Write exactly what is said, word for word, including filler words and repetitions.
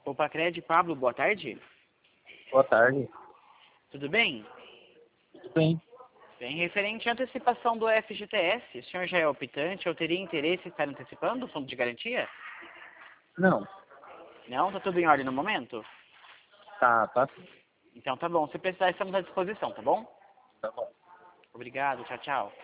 Opa, Cred, Pablo, boa tarde. Boa tarde. Tudo bem? Tudo bem. Bem, referente à antecipação do F G T S, o senhor já é optante ou teria interesse em estar antecipando o fundo de garantia? Não. Não? Tá tudo em ordem no momento? Tá, tá sim. Então tá bom, se precisar estamos à disposição, tá bom? Tá bom. Obrigado, tchau, tchau.